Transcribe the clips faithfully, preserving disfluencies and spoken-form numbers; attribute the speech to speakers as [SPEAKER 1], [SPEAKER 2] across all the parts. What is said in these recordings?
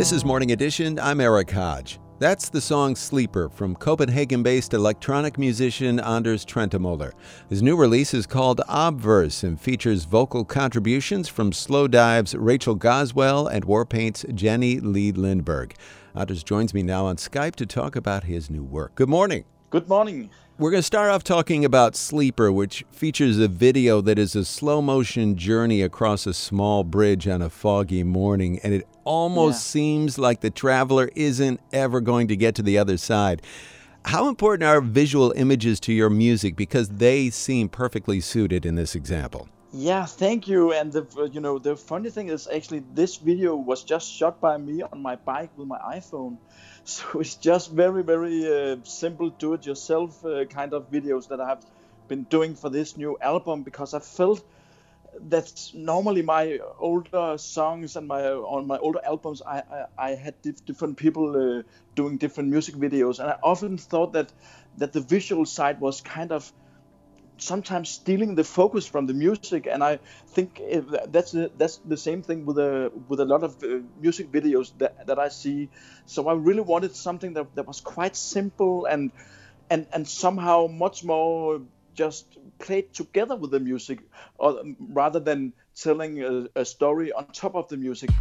[SPEAKER 1] This is Morning Edition. I'm Eric Hodge. That's the song Sleeper from Copenhagen-based electronic musician Anders Trentemøller. His new release is called Obverse and features vocal contributions from Slowdive's Rachel Goswell and Warpaint's Jenny Lee Lindberg. Anders joins me now on Skype to talk about his new work. Good morning.
[SPEAKER 2] Good morning.
[SPEAKER 1] We're going to start off talking about Sleeper, which features a video that is a slow-motion journey across a small bridge on a foggy morning, and it almost yeah. seems like the traveler isn't ever going to get to the other side. How important are visual images to your music, because they seem perfectly suited in this example?
[SPEAKER 2] Yeah, thank you. And the you know the funny thing is actually this video was just shot by me on my bike with my iPhone. So it's just very, very uh, simple do-it-yourself uh, kind of videos that I have been doing for this new album, because I felt that normally my older songs and my on my older albums, I I, I had diff- different people uh, doing different music videos, and I often thought that that the visual side was kind of sometimes stealing the focus from the music, and I think that's the, that's the same thing with a with a lot of uh, music videos that, that I see. So I really wanted something that, that was quite simple and and and somehow much more just played together with the music, or rather than telling a, a story on top of the music.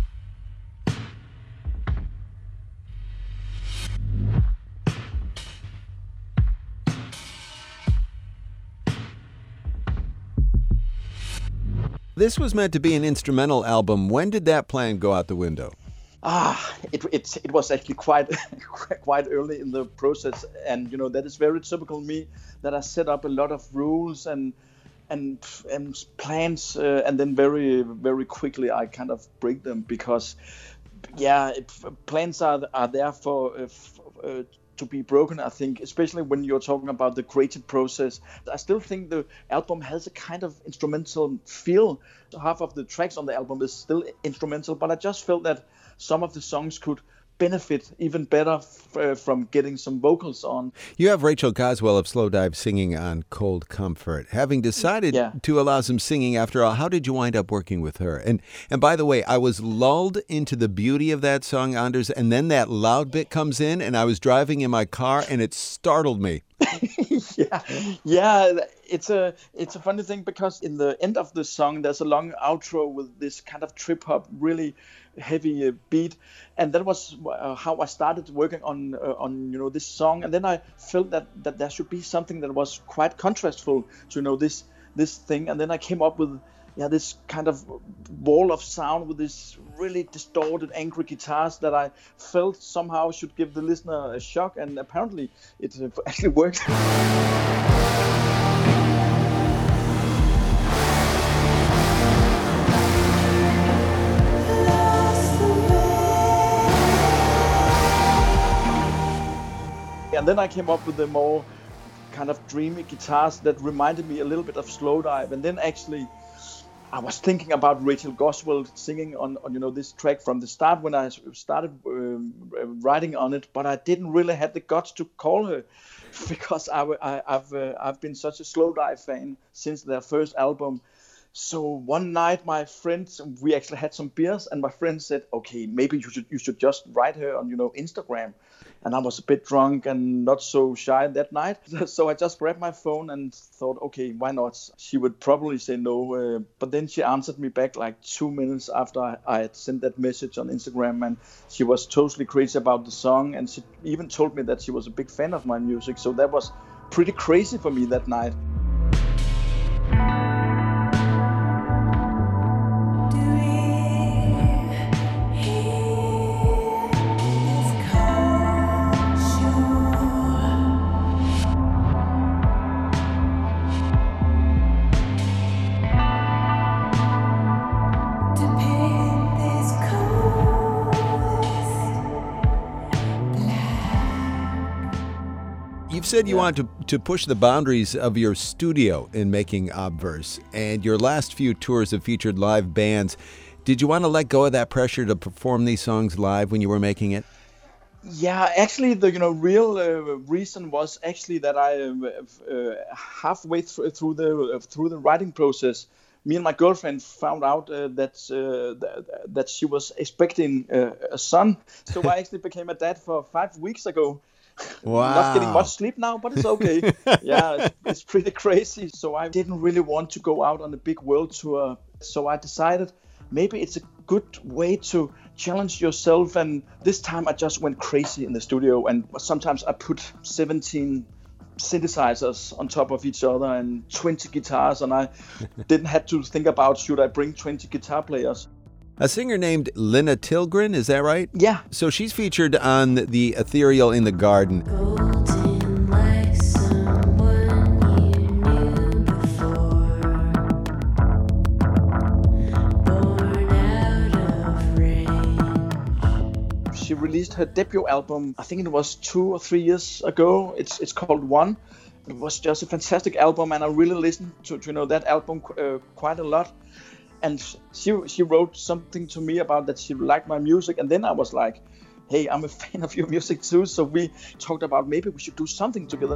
[SPEAKER 1] This was meant to be an instrumental album. When did that plan go out the window?
[SPEAKER 2] Ah, it it it was actually quite quite early in the process, and you know that is very typical me, that I set up a lot of rules and and and plans, uh, and then very very quickly I kind of break them, because yeah, it, plans are are there for. Uh, f- uh, to be broken, I think, especially when you're talking about the creative process. I still think the album has a kind of instrumental feel. Half of the tracks on the album is still instrumental, but I just felt that some of the songs could benefit even better f- uh, from getting some vocals on.
[SPEAKER 1] You have Rachel Goswell of Slowdive singing on Cold Comfort. Having decided
[SPEAKER 2] yeah.
[SPEAKER 1] to allow some singing after all, how did you wind up working with her? And and by the way, I was lulled into the beauty of that song, Anders, and then that loud bit comes in, and I was driving in my car, and it startled me.
[SPEAKER 2] yeah, yeah. It's a it's a funny thing, because in the end of the song there's a long outro with this kind of trip hop, really heavy uh, beat, and that was uh, how I started working on uh, on you know this song. And then I felt that that there should be something that was quite contrastful to you know this this thing. And then I came up with yeah this kind of wall of sound with this really distorted, angry guitars that I felt somehow should give the listener a shock, and apparently it uh, actually worked. And then I came up with the more kind of dreamy guitars that reminded me a little bit of Slowdive. And then actually I was thinking about Rachel Goswell singing on, on you know this track from the start when I started um, writing on it, but I didn't really have the guts to call her, because I, I, I've uh, I've been such a Slowdive fan since their first album. So one night, my friends, we actually had some beers, and my friend said, "Okay, maybe you should you should just write her on you know Instagram." And I was a bit drunk and not so shy that night, so I just grabbed my phone and thought, "Okay, why not?" She would probably say no, uh, but then she answered me back like two minutes after I, I had sent that message on Instagram, and she was totally crazy about the song, and she even told me that she was a big fan of my music. So that was pretty crazy for me that night.
[SPEAKER 1] You've said you yeah. want to, to push the boundaries of your studio in making Obverse, and your last few tours have featured live bands. Did you want to let go of that pressure to perform these songs live when you were making it?
[SPEAKER 2] Yeah, actually, the you know real uh, reason was actually that I uh, uh, halfway th- through the uh, through the writing process, me and my girlfriend found out uh, that uh, th- that she was expecting uh, a son. So I actually became a dad for five weeks ago.
[SPEAKER 1] Wow.
[SPEAKER 2] Not getting much sleep now, but it's okay. Yeah, it's, it's pretty crazy. So I didn't really want to go out on a big world tour. So I decided maybe it's a good way to challenge yourself. And this time I just went crazy in the studio. And sometimes I put seventeen synthesizers on top of each other and twenty guitars. And I didn't have to think about, should I bring twenty guitar players?
[SPEAKER 1] A singer named Linna Tillgren, is that right?
[SPEAKER 2] Yeah.
[SPEAKER 1] So she's featured on the Ethereal in the Garden.
[SPEAKER 3] Golden like someone you knew before, born out of range.
[SPEAKER 2] She released her debut album, I think it was two or three years ago. It's it's called One. It was just a fantastic album, and I really listened to, to you know that album uh, quite a lot. And she she wrote something to me about that she liked my music, and then I was like, hey, I'm a fan of your music too. So we talked about maybe we should do something together.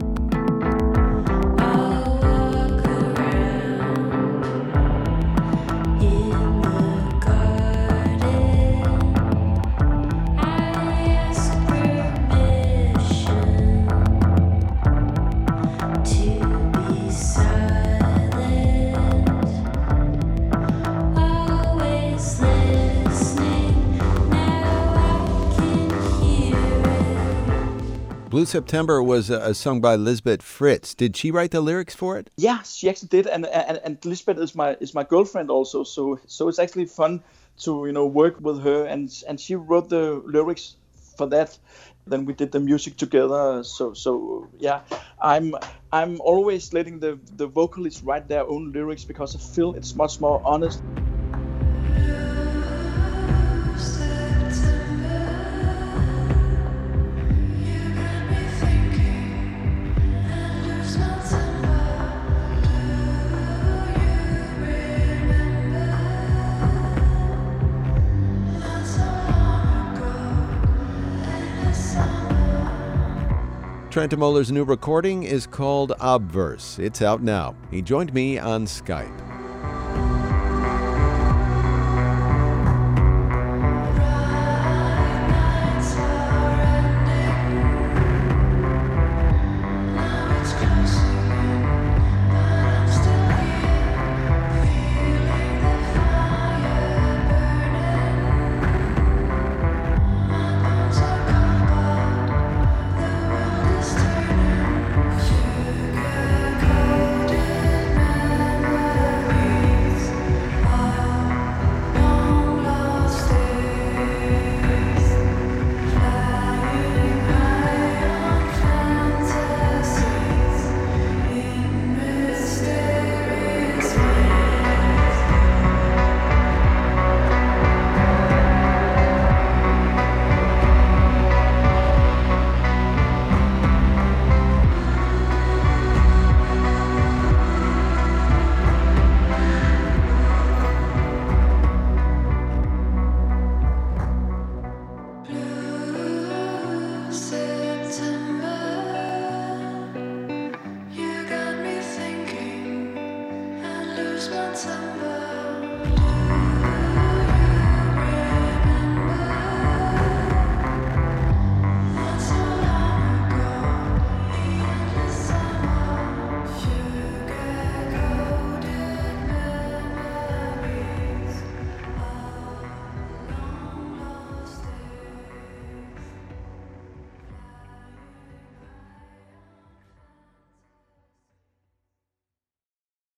[SPEAKER 1] Blue September was a, a song by Lisbeth Fritz. Did she write the lyrics for it?
[SPEAKER 2] Yeah, she actually did, and and, and Lisbeth is my is my girlfriend also. So so it's actually fun to you know work with her, and and she wrote the lyrics for that. Then we did the music together. So so yeah, I'm I'm always letting the the vocalists write their own lyrics because I feel it's much more honest.
[SPEAKER 1] Trentemøller's new recording is called Obverse. It's out now. He joined me on Skype.